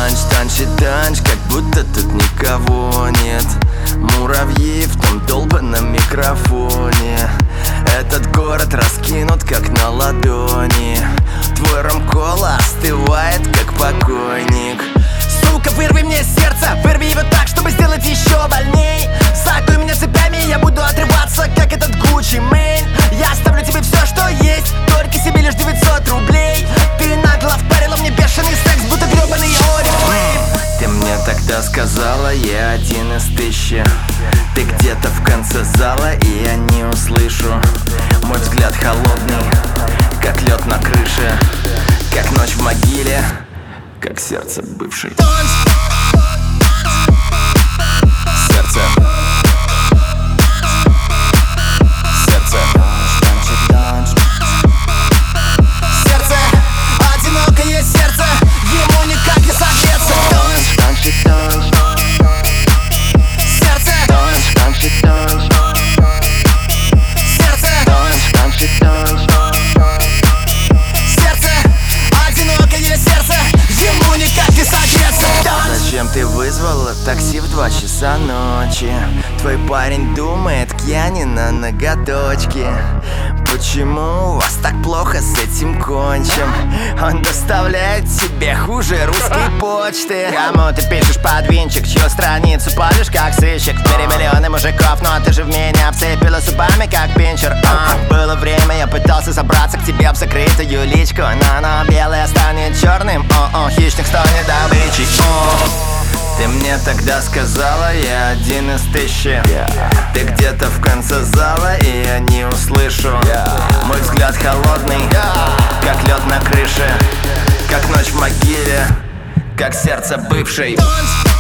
танч, как будто тут никого нет. Муравьи в том долбанном микрофоне. Этот город раскинут как на ладони. Твой ромкола остывает как покойник. Сука, вырви мне сердце, вырви его так, чтобы сделать еще больней. Закуй меня цепями, я буду отрываться, как этот Гуччи Мэйн. Я оставлю тебе все, что есть, только себе лишь 900 рублей. Ты нагло впарила мне бешеный секс, будто гребаный Oriflame. Ты мне тогда сказала, я один из тысячи. Ты где-то в конце зала, и я не услышу. Мой взгляд холодный, как лед на крыше, как ночь в могиле, как сердце бывшей. Сердце. Сердце. Сердце, одинокое сердце, ему никак не согреться. Сердце, сердце, одинокое сердце, ему никак не согреться. Зачем ты вызвала такси в 2 часа ночи? Твой парень думает, к Яне на ноготочке. Почему у вас так плохо с этим кончим? Он доставляет тебе хуже русской почты. Кому ты пишешь под винчик, чью страницу палишь как сыщик? В мире миллионы мужиков, но ты же в меня вцепила зубами как пинчер. Было время, я пытался забраться к тебе в закрытую личку, но белое станет черным, хищник станет добычей. Ты мне тогда сказала, я один из тысячи. Ты где-то в конце зала, и я не услышу. Мой взгляд холодный, как лед на крыше, как ночь в могиле, как сердце бывшей.